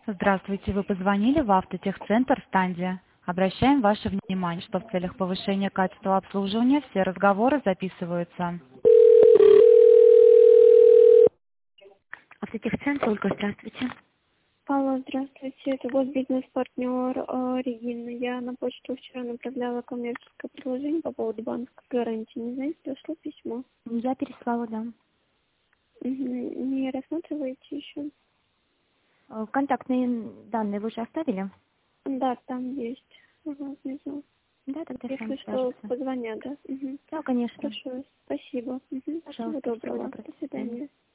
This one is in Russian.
Здравствуйте, вы позвонили в автотехцентр Станди. Обращаем ваше внимание, что в целях повышения качества обслуживания все разговоры записываются. Автотехцентр, Ольга, здравствуйте. Алло, здравствуйте. Это вот бизнес-партнер Регина. Я на почту вчера направляла коммерческое предложение по поводу банковской гарантии. Не знаете, дошло письмо? Я переслала, да. Не рассматриваете еще? Контактные данные вы уже оставили? Да, там есть. Ага, внизу. Да, тогда с вами Если что, свяжутся. позвонят, да? Да, конечно. Хорошо, спасибо. Всего Пожалуйста, всего доброго. доброго. До До свидания. свидания.